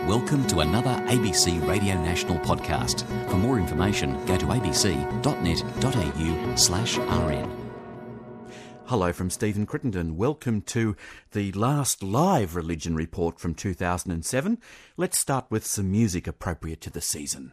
Welcome to another ABC Radio National podcast. For more information, go to abc.net.au/rn. Hello from Stephen Crittenden. Welcome to the last live religion report from 2007. Let's start with some music appropriate to the season.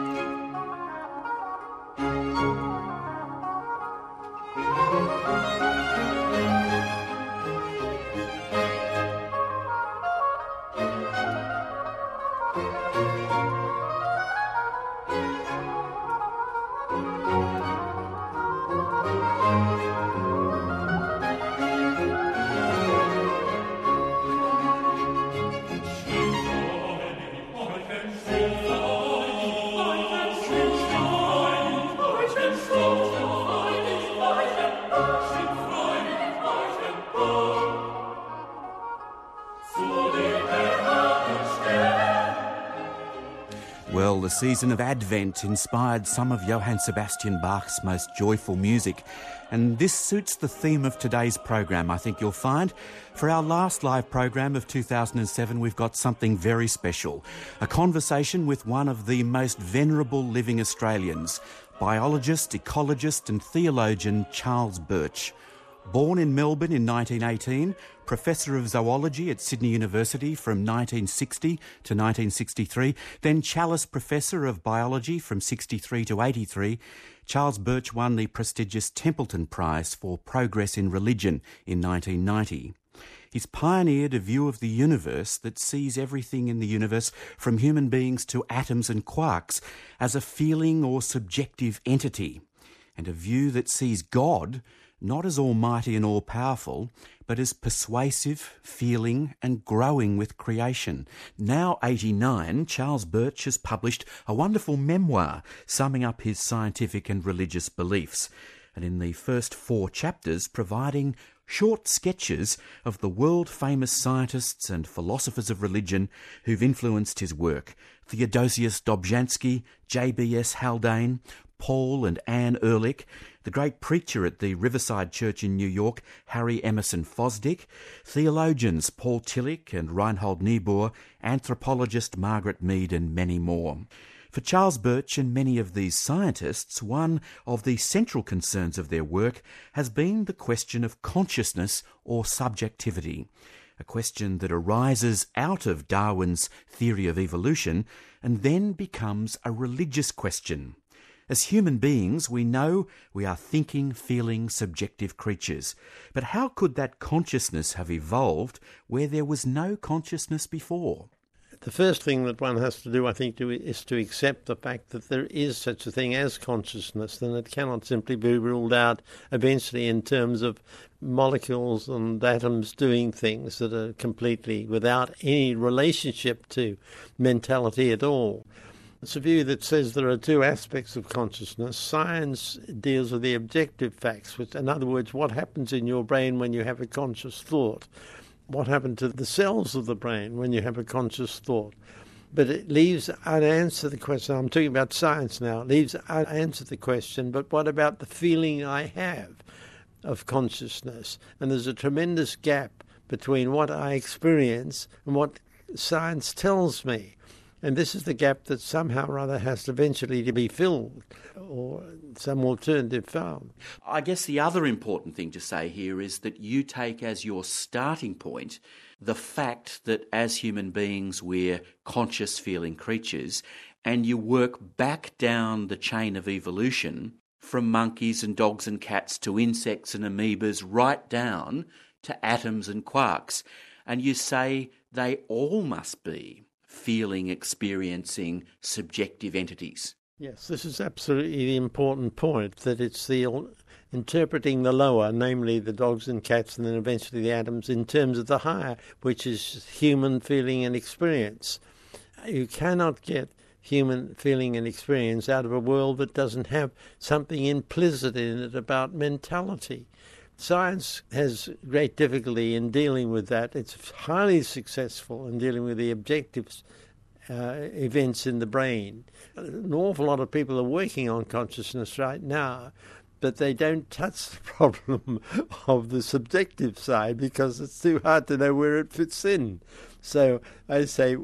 Well, the season of Advent inspired some of Johann Sebastian Bach's most joyful music, and this suits the theme of today's program, I think you'll find. For our last live program of 2007, we've got something very special, a conversation with one of the most venerable living Australians, biologist, ecologist and theologian Charles Birch. Born in Melbourne in 1918, Professor of Zoology at Sydney University from 1960 to 1963, then Challis Professor of Biology from 63 to 83, Charles Birch won the prestigious Templeton Prize for Progress in Religion in 1990. He's pioneered a view of the universe that sees everything in the universe, from human beings to atoms and quarks, as a feeling or subjective entity, and a view that sees God not as almighty and all-powerful, but as persuasive, feeling and growing with creation. Now 89, Charles Birch has published a wonderful memoir summing up his scientific and religious beliefs, and in the first 4 chapters providing short sketches of the world-famous scientists and philosophers of religion who've influenced his work: Theodosius Dobzhansky, J.B.S. Haldane, Paul and Anne Ehrlich, the great preacher at the Riverside Church in New York, Harry Emerson Fosdick, theologians Paul Tillich and Reinhold Niebuhr, anthropologist Margaret Mead, and many more. For Charles Birch and many of these scientists, one of the central concerns of their work has been the question of consciousness or subjectivity, a question that arises out of Darwin's theory of evolution and then becomes a religious question. As human beings, we know we are thinking, feeling, subjective creatures. But how could that consciousness have evolved where there was no consciousness before? The first thing that one has to do, I think, is to accept the fact that there is such a thing as consciousness, and it cannot simply be ruled out eventually in terms of molecules and atoms doing things that are completely without any relationship to mentality at all. It's a view that says there are 2 aspects of consciousness. Science deals with the objective facts, which, in other words, what happens in your brain when you have a conscious thought, what happened to the cells of the brain when you have a conscious thought. But it leaves unanswered the question. I'm talking about science now. It leaves unanswered the question, but what about the feeling I have of consciousness? And there's a tremendous gap between what I experience and what science tells me. And this is the gap that somehow or other has eventually to be filled or some alternative found. I guess the other important thing to say here is that you take as your starting point the fact that as human beings we're conscious feeling creatures, and you work back down the chain of evolution from monkeys and dogs and cats to insects and amoebas right down to atoms and quarks, and you say they all must be feeling, experiencing, subjective entities. Yes, this is absolutely the important point, that it's the interpreting the lower, namely the dogs and cats and then eventually the atoms, in terms of the higher, which is human feeling and experience. You cannot get human feeling and experience out of a world that doesn't have something implicit in it about mentality. Science has great difficulty in dealing with that. It's highly successful in dealing with the objective events in the brain. An awful lot of people are working on consciousness right now, but they don't touch the problem of the subjective side because it's too hard to know where it fits in. So I say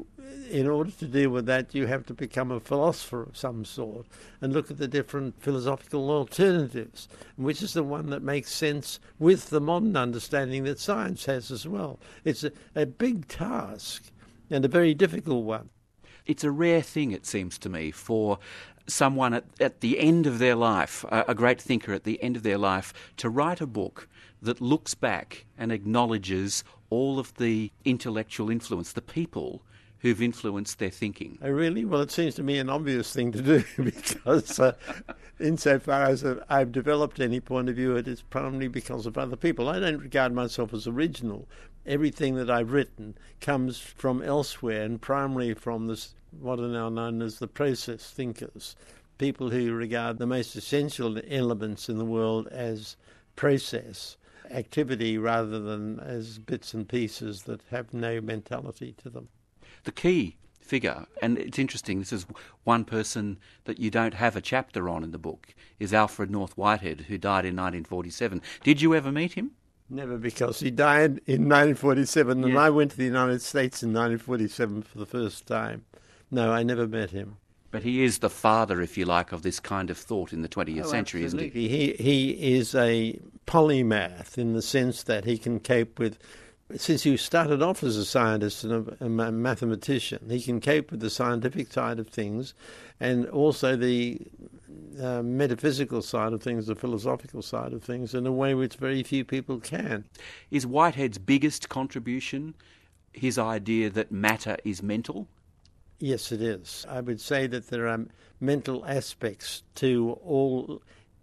in order to deal with that, you have to become a philosopher of some sort and look at the different philosophical alternatives, which is the one that makes sense with the modern understanding that science has as well. It's a big task and a very difficult one. It's a rare thing, it seems to me, for someone at the end of their life, a great thinker at the end of their life, to write a book that looks back and acknowledges all of the intellectual influence, the people who've influenced their thinking. Oh, really? Well, it seems to me an obvious thing to do because insofar as I've developed any point of view, it is primarily because of other people. I don't regard myself as original. Everything that I've written comes from elsewhere and primarily from what are now known as the process thinkers, people who regard the most essential elements in the world as process activity rather than as bits and pieces that have no mentality to them. The key figure, and it's interesting, this is one person that you don't have a chapter on in the book, is Alfred North Whitehead, who died in 1947. Did you ever meet him? Never, because he died in 1947 and I went to the United States in 1947 for the first time. No, I never met him. But he is the father, if you like, of this kind of thought in the 20th century, absolutely. isn't he? He is a polymath in the sense that he can cope with, since he started off as a scientist and a mathematician, he can cope with the scientific side of things and also the metaphysical side of things, the philosophical side of things, in a way which very few people can. Is Whitehead's biggest contribution his idea that matter is mental? Yes, it is. I would say that there are mental aspects to all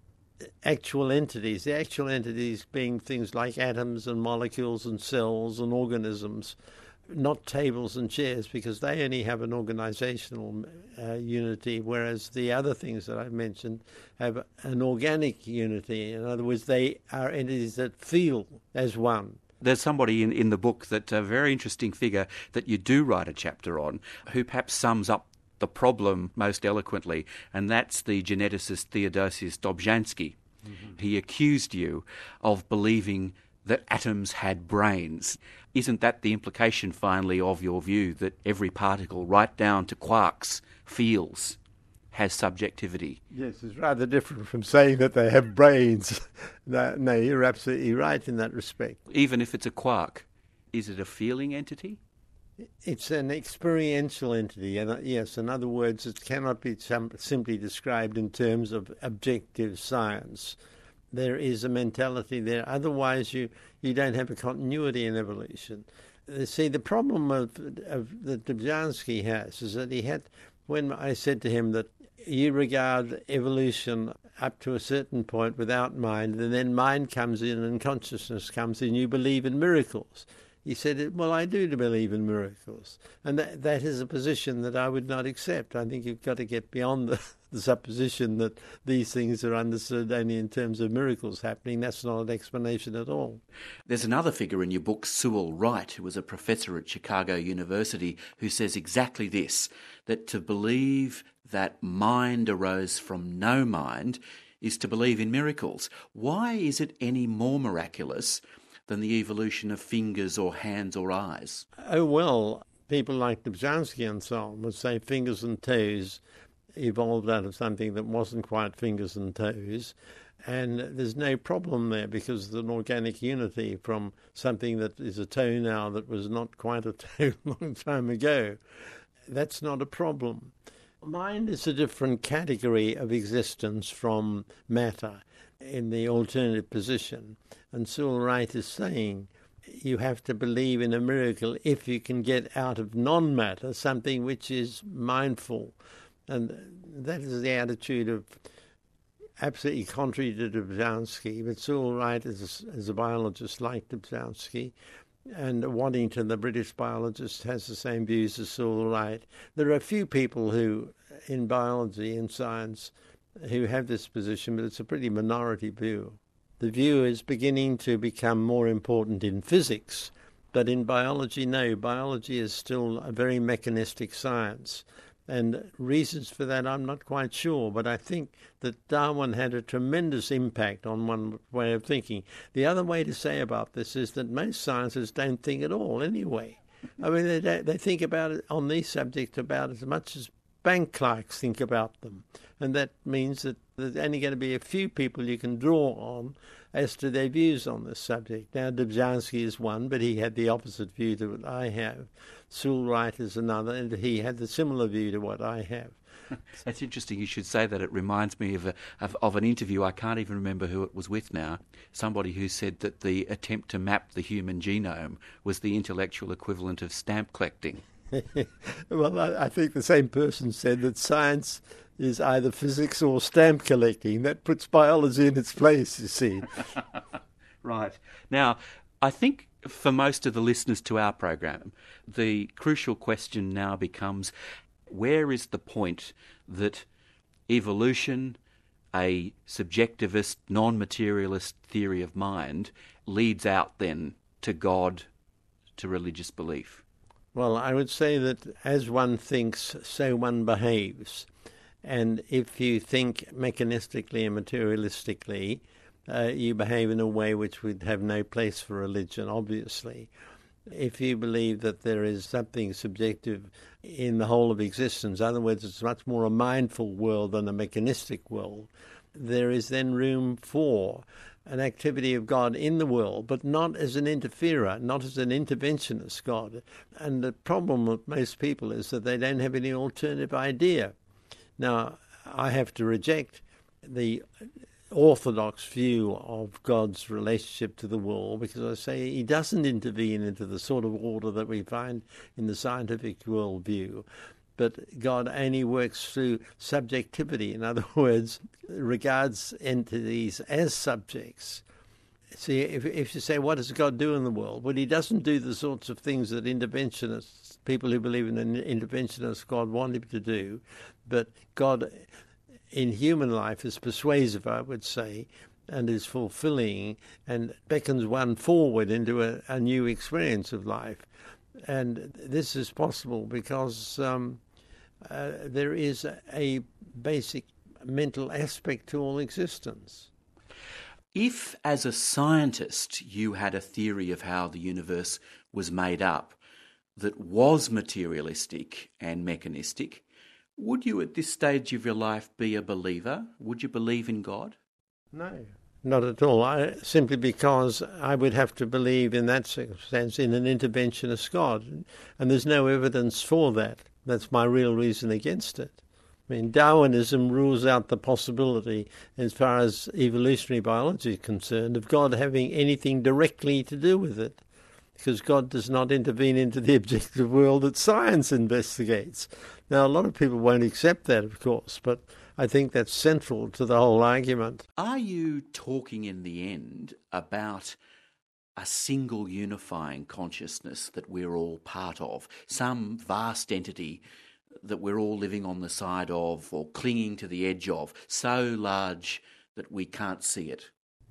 actual entities, the actual entities being things like atoms and molecules and cells and organisms, not tables and chairs, because they only have an organizational unity, whereas the other things that I've mentioned have an organic unity. In other words, they are entities that feel as one. There's somebody in the book, that a very interesting figure that you do write a chapter on, who perhaps sums up the problem most eloquently, and that's the geneticist Theodosius Dobzhansky. Mm-hmm. He accused you of believing that atoms had brains. Isn't that the implication, finally, of your view, that every particle, right down to quarks, feels, has subjectivity? Yes, it's rather different from saying that they have brains. No, you're absolutely right in that respect. Even if it's a quark, is it a feeling entity? It's an experiential entity, and yes, in other words, it cannot be simply described in terms of objective science. There is a mentality there. Otherwise, you don't have a continuity in evolution. See, the problem of that Dobzhansky has is that he had, when I said to him that you regard evolution up to a certain point without mind, and then mind comes in and consciousness comes in, you believe in miracles. He said, well, I do believe in miracles. And that is a position that I would not accept. I think you've got to get beyond the supposition that these things are understood only in terms of miracles happening. That's not an explanation at all. There's another figure in your book, Sewell Wright, who was a professor at Chicago University, who says exactly this, that to believe that mind arose from no mind is to believe in miracles. Why is it any more miraculous than the evolution of fingers or hands or eyes? Oh, well, people like Dobzhansky and so on would say fingers and toes evolved out of something that wasn't quite fingers and toes, and there's no problem there because of an organic unity from something that is a toe now that was not quite a toe a long time ago. That's not a problem. Mind is a different category of existence from matter in the alternative position. And Sewell Wright is saying you have to believe in a miracle if you can get out of non-matter something which is mindful. And that is the attitude of absolutely contrary to Dobzhansky. But Sewell Wright is a biologist like Dobzhansky, and Waddington, the British biologist, has the same views as Sewell Wright. There are a few people who, in biology and science, who have this position, but it's a pretty minority view. The view is beginning to become more important in physics, but in biology, no. Biology is still a very mechanistic science. And reasons for that I'm not quite sure, but I think that Darwin had a tremendous impact on one way of thinking. The other way to say about this is that most scientists don't think at all anyway. I mean, they think about it on these subjects about as much as bank clerks think about them. And that means that there's only going to be a few people you can draw on as to their views on this subject. Now, Dobzhansky is one, but he had the opposite view to what I have. Sewell Wright is another, and he had the similar view to what I have. That's interesting you should say that. It reminds me of an interview. I can't even remember who it was with now. Somebody who said that the attempt to map the human genome was the intellectual equivalent of stamp collecting. Well, I think the same person said that science is either physics or stamp collecting. That puts biology in its place, you see. Right. Now, I think for most of the listeners to our program, the crucial question now becomes, where is the point that evolution, a subjectivist, non-materialist theory of mind, leads out then to God, to religious belief? Well, I would say that as one thinks, so one behaves. And if you think mechanistically and materialistically, you behave in a way which would have no place for religion, obviously. If you believe that there is something subjective in the whole of existence, in other words, it's much more a mindful world than a mechanistic world, there is then room for an activity of God in the world, but not as an interferer, not as an interventionist God. And the problem with most people is that they don't have any alternative idea. Now, I have to reject the orthodox view of God's relationship to the world, because I say he doesn't intervene into the sort of order that we find in the scientific worldview, but God only works through subjectivity. In other words, regards entities as subjects. See, if you say, what does God do in the world? Well, he doesn't do the sorts of things that interventionists, people who believe in an interventionist God, want him to do, but God in human life is persuasive, I would say, and is fulfilling and beckons one forward into a new experience of life. And this is possible because there is a basic mental aspect to all existence. If, as a scientist, you had a theory of how the universe was made up that was materialistic and mechanistic, would you at this stage of your life be a believer? Would you believe in God? No, not at all. Simply because I would have to believe in that circumstance in an interventionist God, and there's no evidence for that. That's my real reason against it. I mean, Darwinism rules out the possibility, as far as evolutionary biology is concerned, of God having anything directly to do with it, because God does not intervene into the objective world that science investigates. Now, a lot of people won't accept that, of course, but I think that's central to the whole argument. Are you talking in the end about a single unifying consciousness that we're all part of, some vast entity that we're all living on the side of or clinging to the edge of, so large that we can't see it?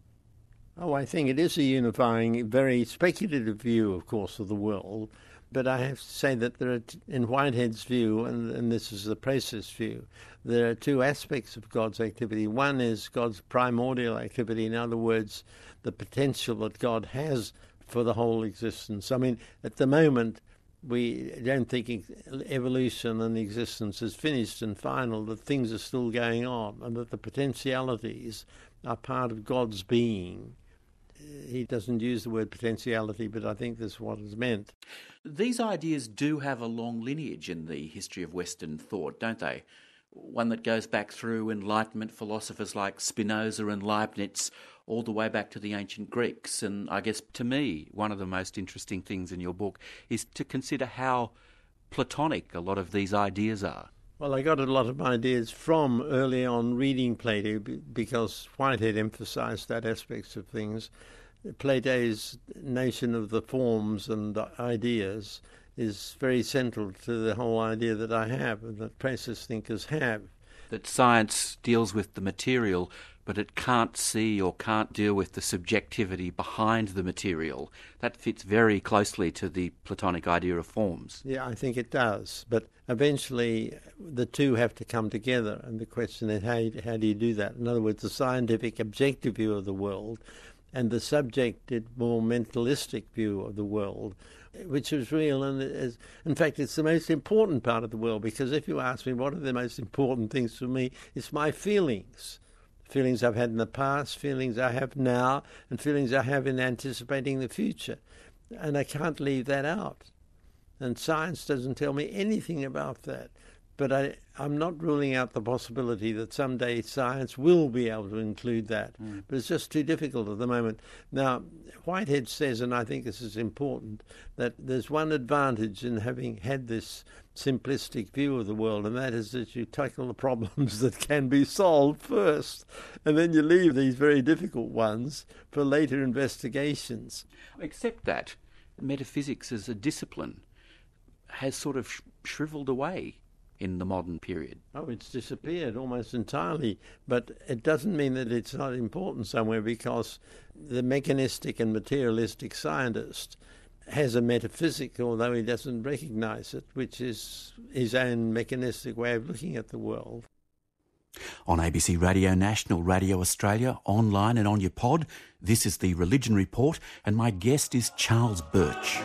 Oh, I think it is a unifying, very speculative view, of course, of the world. But I have to say that there are, in Whitehead's view, and this is the process view, there are two aspects of God's activity. One is God's primordial activity, in other words, the potential that God has for the whole existence. I mean, at the moment, we don't think evolution and existence is finished and final, that things are still going on, and that the potentialities are part of God's being. He doesn't use the word potentiality, but I think that's what is meant. These ideas do have a long lineage in the history of Western thought, don't they? One that goes back through Enlightenment philosophers like Spinoza and Leibniz, all the way back to the ancient Greeks. And I guess, to me, one of the most interesting things in your book is to consider how Platonic a lot of these ideas are. Well, I got a lot of ideas from early on reading Plato, because Whitehead emphasized that aspects of things. Plato's notion of the forms and the ideas is very central to the whole idea that I have and that process thinkers have. That science deals with the material, but it can't see or can't deal with the subjectivity behind the material. That fits very closely to the Platonic idea of forms. Yeah, I think it does. But eventually the two have to come together, and the question is how do you do that? In other words, the scientific objective view of the world and the subjective, more mentalistic view of the world which is real, and in fact it's the most important part of the world, because if you ask me what are the most important things for me, it's my feelings. Feelings I've had in the past, feelings I have now, and feelings I have in anticipating the future. And I can't leave that out. And science doesn't tell me anything about that. But I'm not ruling out the possibility that someday science will be able to include that. But it's just too difficult at the moment. Now, Whitehead says, and I think this is important, that there's one advantage in having had this simplistic view of the world, and that is that you tackle the problems that can be solved first, and then you leave these very difficult ones for later investigations. Except that metaphysics as a discipline has sort of shriveled away in the modern period. Oh, it's disappeared almost entirely, but it doesn't mean that it's not important somewhere, because the mechanistic and materialistic scientist has a metaphysic, although he doesn't recognise it, which is his own mechanistic way of looking at the world. On ABC Radio National, Radio Australia, online and on your pod, this is the Religion Report, and my guest is Charles Birch.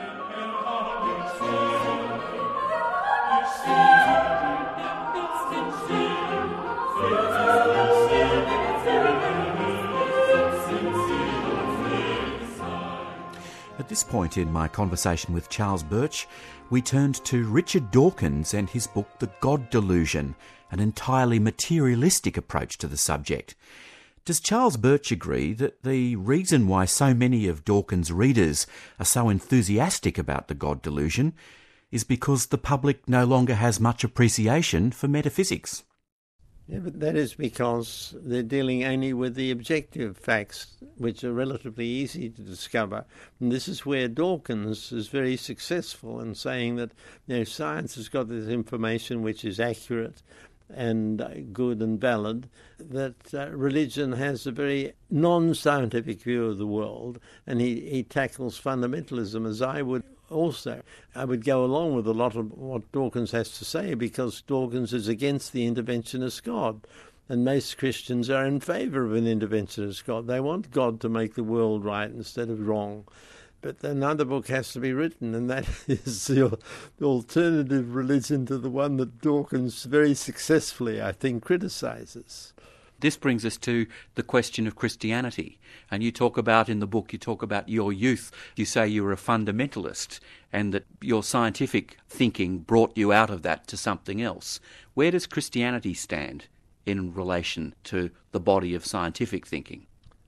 At this point in my conversation with Charles Birch, we turned to Richard Dawkins and his book The God Delusion, an entirely materialistic approach to the subject. Does Charles Birch agree that the reason why so many of Dawkins' readers are so enthusiastic about the God Delusion is because the public no longer has much appreciation for metaphysics? Yeah, but that is because they're dealing only with the objective facts, which are relatively easy to discover. And this is where Dawkins is very successful in saying that, science has got this information which is accurate and good and valid, that religion has a very non-scientific view of the world, and he tackles fundamentalism, as I would also. I would go along with a lot of what Dawkins has to say, because Dawkins is against the interventionist God, and most Christians are in favour of an interventionist God. They want God to make the world right instead of wrong. But another book has to be written, and that is the alternative religion to the one that Dawkins very successfully, I think, criticises. This brings us to the question of Christianity. And you talk about, in the book, you talk about your youth. You say you were a fundamentalist and that your scientific thinking brought you out of that to something else. Where does Christianity stand in relation to the body of scientific thinking?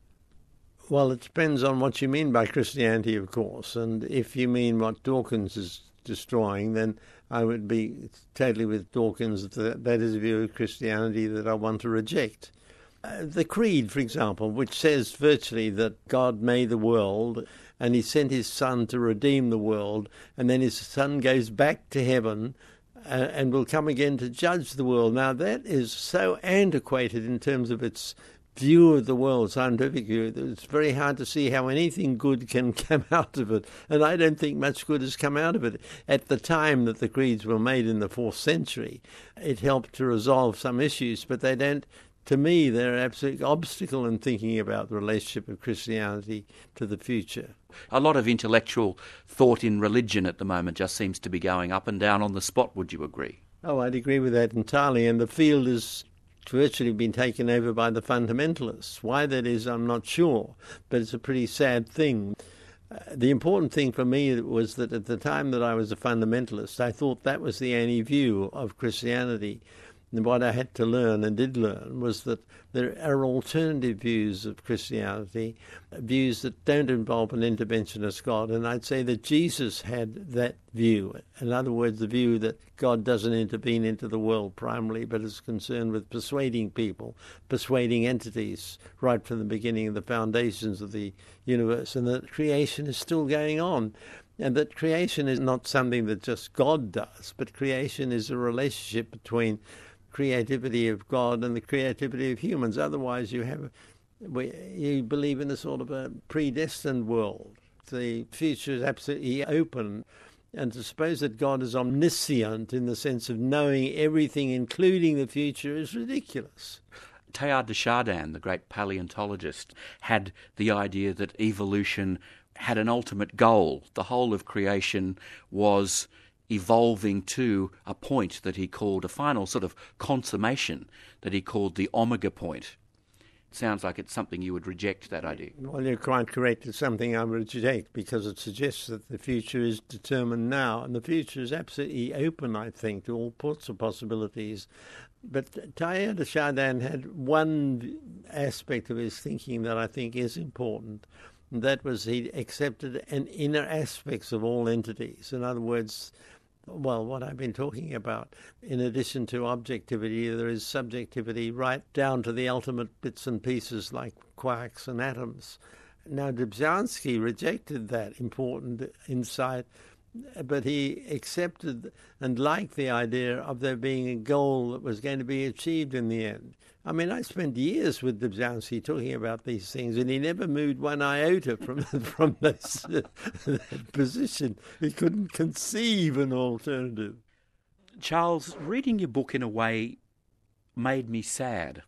Well, it depends on what you mean by Christianity, of course. And if you mean what Dawkins is destroying, then I would be totally with Dawkins. That is a view of Christianity that I want to reject. The Creed, for example, which says virtually that God made the world and he sent his Son to redeem the world, and then his Son goes back to heaven and will come again to judge the world. Now, that is so antiquated in terms of its view of the world, scientific view, that it's very hard to see how anything good can come out of it. And I don't think much good has come out of it. At the time that the creeds were made in the 4th century, it helped to resolve some issues, but they don't, to me, they're an absolute obstacle in thinking about the relationship of Christianity to the future. A lot of intellectual thought in religion at the moment just seems to be going up and down on the spot, would you agree? Oh, I'd agree with that entirely, and the field is virtually been taken over by the fundamentalists. Why that is, I'm not sure, but it's a pretty sad thing. The important thing for me was that at the time that I was a fundamentalist, I thought that was the only view of Christianity. And what I had to learn, and did learn, was that there are alternative views of Christianity, views that don't involve an interventionist God. And I'd say that Jesus had that view. In other words, the view that God doesn't intervene into the world primarily, but is concerned with persuading people, persuading entities right from the beginning of the foundations of the universe, and that creation is still going on. And that creation is not something that just God does, but creation is a relationship between creativity of God and the creativity of humans. Otherwise, you believe in a sort of a predestined world. The future is absolutely open. And to suppose that God is omniscient in the sense of knowing everything, including the future, is ridiculous. Teilhard de Chardin, the great paleontologist, had the idea that evolution had an ultimate goal. The whole of creation was evolving to a point that he called a final sort of consummation that he called the omega point. Sounds like it's something you would reject, that idea. Well, you're quite correct. It's something I would reject because it suggests that the future is determined now, and the future is absolutely open, I think, to all sorts of possibilities. But Teilhard de Chardin had one aspect of his thinking that I think is important, and that was he accepted an inner aspects of all entities. In other words, well, what I've been talking about, in addition to objectivity, there is subjectivity right down to the ultimate bits and pieces like quarks and atoms. Now, Dobzhansky rejected that important insight, but he accepted and liked the idea of there being a goal that was going to be achieved in the end. I mean, I spent years with Dobzhansky talking about these things, and he never moved one iota from this position. He couldn't conceive an alternative. Charles, reading your book in a way made me sad.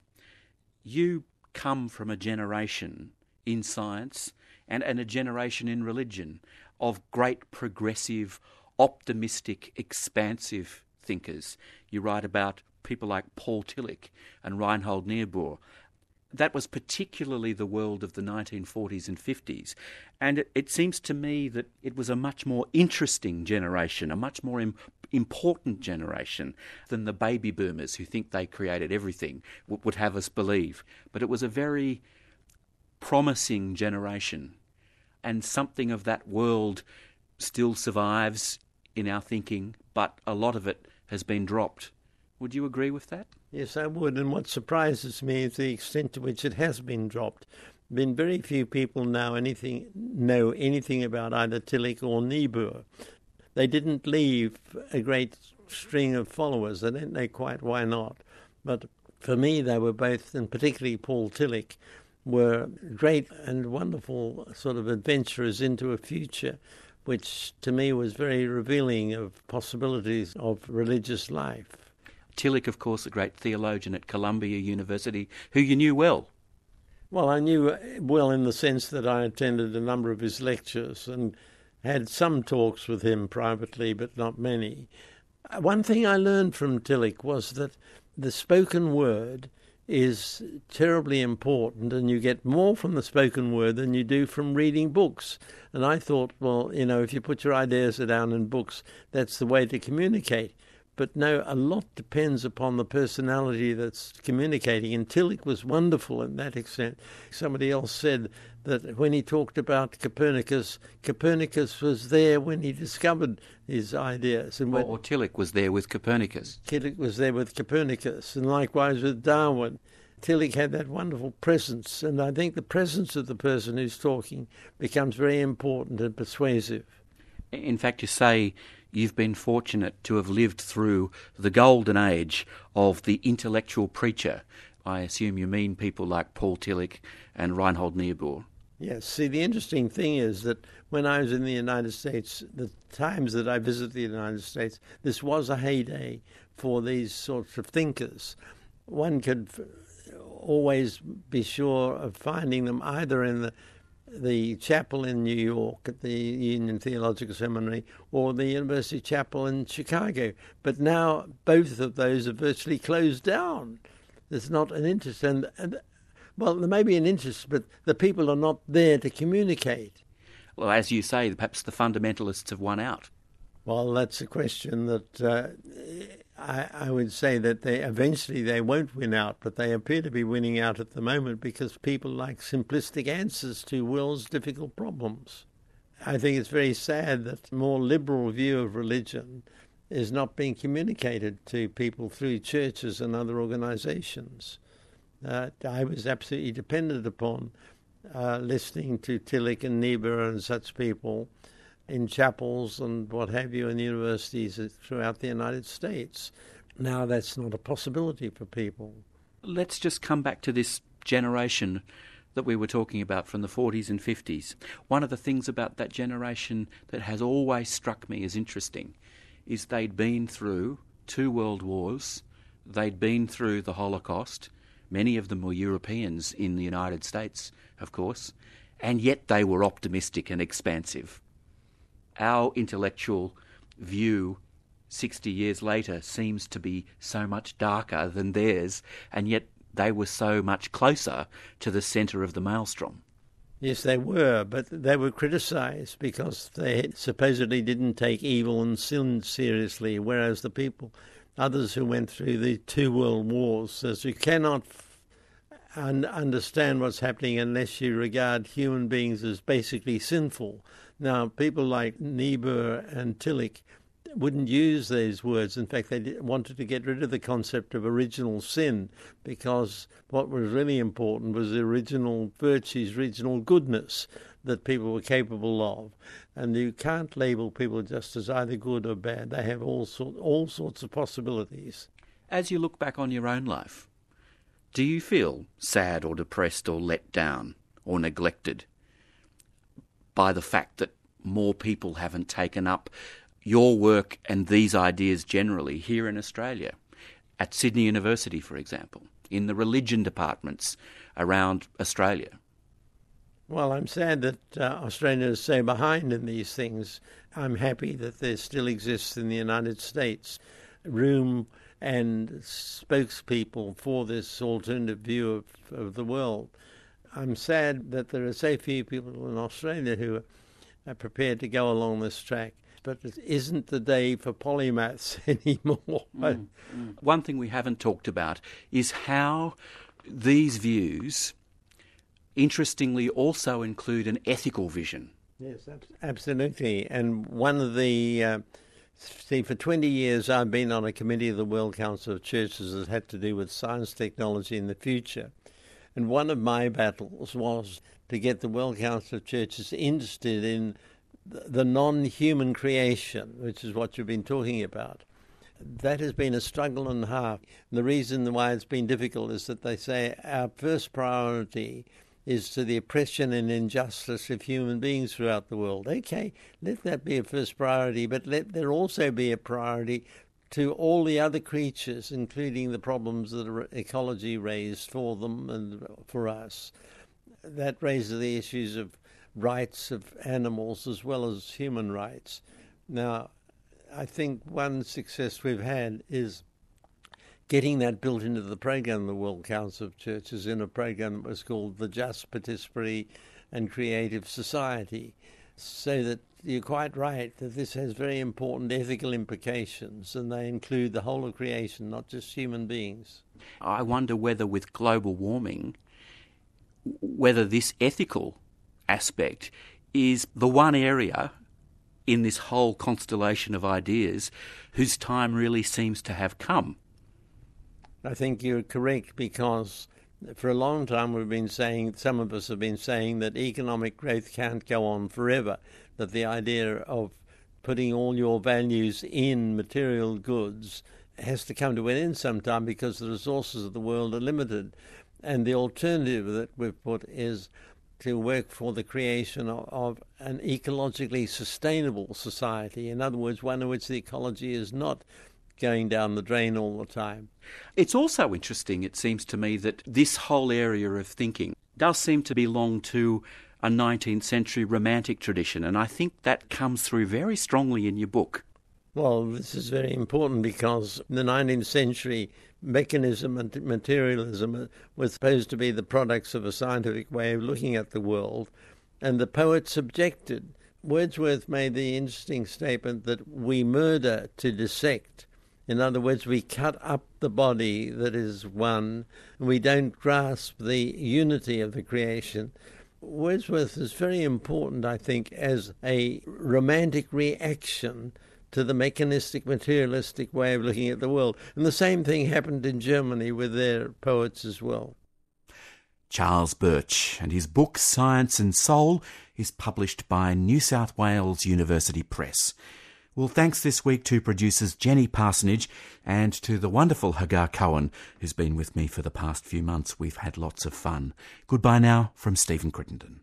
You come from a generation in science and a generation in religion of great progressive, optimistic, expansive thinkers. You write about people like Paul Tillich and Reinhold Niebuhr. That was particularly the world of the 1940s and 50s. And it seems to me that it was a much more interesting generation, a much more important generation than the baby boomers who think they created everything would have us believe. But it was a very promising generation, and something of that world still survives in our thinking, but a lot of it has been dropped. Would you agree with that? Yes, I would. And what surprises me is the extent to which it has been dropped. Been very few people know anything about either Tillich or Niebuhr. They didn't leave a great string of followers. I don't know quite why not. But for me, they were both, and particularly Paul Tillich, were great and wonderful sort of adventurers into a future which to me was very revealing of possibilities of religious life. Tillich, of course, a great theologian at Columbia University, who you knew well. Well, I knew well in the sense that I attended a number of his lectures and had some talks with him privately, but not many. One thing I learned from Tillich was that the spoken word is terribly important, and you get more from the spoken word than you do from reading books. And I thought, well, if you put your ideas down in books, that's the way to communicate. But no, a lot depends upon the personality that's communicating, and Tillich was wonderful in that extent. Somebody else said that when he talked about Copernicus was there when he discovered his ideas. And or Tillich was there with Copernicus. Tillich was there with Copernicus, and likewise with Darwin. Tillich had that wonderful presence, and I think the presence of the person who's talking becomes very important and persuasive. In fact, you say you've been fortunate to have lived through the golden age of the intellectual preacher. I assume you mean people like Paul Tillich and Reinhold Niebuhr. Yes. See, the interesting thing is that when I was in the United States, the times that I visited the United States, this was a heyday for these sorts of thinkers. One could always be sure of finding them either in the chapel in New York at the Union Theological Seminary or the University Chapel in Chicago. But now both of those are virtually closed down. There's not an interest. Well, there may be an interest, but the people are not there to communicate. Well, as you say, perhaps the fundamentalists have won out. Well, that's a question that I would say that eventually they won't win out, but they appear to be winning out at the moment because people like simplistic answers to world's difficult problems. I think it's very sad that a more liberal view of religion is not being communicated to people through churches and other organizations. I was absolutely dependent upon listening to Tillich and Niebuhr and such people in chapels and what have you in universities throughout the United States. Now that's not a possibility for people. Let's just come back to this generation that we were talking about from the 40s and 50s. One of the things about that generation that has always struck me as interesting is they'd been through 2 world wars, they'd been through the Holocaust. Many of them were Europeans in the United States, of course, and yet they were optimistic and expansive. Our intellectual view 60 years later seems to be so much darker than theirs, and yet they were so much closer to the centre of the maelstrom. Yes, they were, but they were criticised because they supposedly didn't take evil and sin seriously, whereas others who went through the 2 world wars, says you cannot understand what's happening unless you regard human beings as basically sinful. Now, people like Niebuhr and Tillich wouldn't use these words. In fact, they wanted to get rid of the concept of original sin, because what was really important was the original virtues, original goodness that people were capable of. And you can't label people just as either good or bad. They have all sorts of possibilities. As you look back on your own life, do you feel sad or depressed or let down or neglected by the fact that more people haven't taken up your work and these ideas generally here in Australia, at Sydney University, for example, in the religion departments around Australia? Well, I'm sad that Australia is so behind in these things. I'm happy that there still exists in the United States room and spokespeople for this alternative view of the world. I'm sad that there are so few people in Australia who are prepared to go along this track. But it isn't the day for polymaths anymore. One thing we haven't talked about is how these views, interestingly, also include an ethical vision. Yes, absolutely. And one of the... for 20 years I've been on a committee of the World Council of Churches that had to do with science, technology in the future. And one of my battles was to get the World Council of Churches interested in the non-human creation, which is what you've been talking about. That has been a struggle and a half. And the reason why it's been difficult is that they say our first priority is to the oppression and injustice of human beings throughout the world. Okay, let that be a first priority, but let there also be a priority to all the other creatures, including the problems that ecology raised for them and for us. That raises the issues of rights of animals as well as human rights. Now, I think one success we've had is getting that built into the program of the World Council of Churches in a program that was called the Just, Participatory and Creative Society, so that you're quite right that this has very important ethical implications, and they include the whole of creation, not just human beings. I wonder whether with global warming, whether this ethical aspect is the one area in this whole constellation of ideas whose time really seems to have come. I think you're correct, because for a long time we've been saying, some of us have been saying, that economic growth can't go on forever, that the idea of putting all your values in material goods has to come to an end sometime because the resources of the world are limited. And the alternative that we've put is to work for the creation of an ecologically sustainable society. In other words, one in which the ecology is not going down the drain all the time. It's also interesting, it seems to me, that this whole area of thinking does seem to belong to a 19th century romantic tradition, and I think that comes through very strongly in your book. Well, this is very important because the 19th century mechanism and materialism was supposed to be the products of a scientific way of looking at the world, and the poets objected. Wordsworth made the interesting statement that we murder to dissect. In other words, we cut up the body that is one, and we don't grasp the unity of the creation. Wordsworth is very important, I think, as a romantic reaction to the mechanistic, materialistic way of looking at the world. And the same thing happened in Germany with their poets as well. Charles Birch, and his book Science and Soul is published by New South Wales University Press. Well, thanks this week to producers Jenny Parsonage and to the wonderful Hagar Cohen, who's been with me for the past few months. We've had lots of fun. Goodbye now from Stephen Crittenden.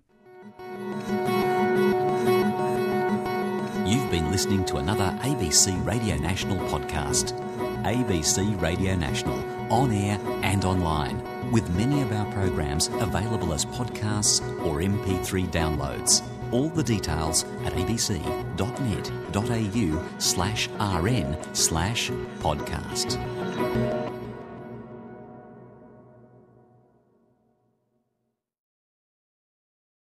You've been listening to another ABC Radio National podcast. ABC Radio National, on air and online, with many of our programs available as podcasts or MP3 downloads. All the details at abc.net.au/rn/podcast.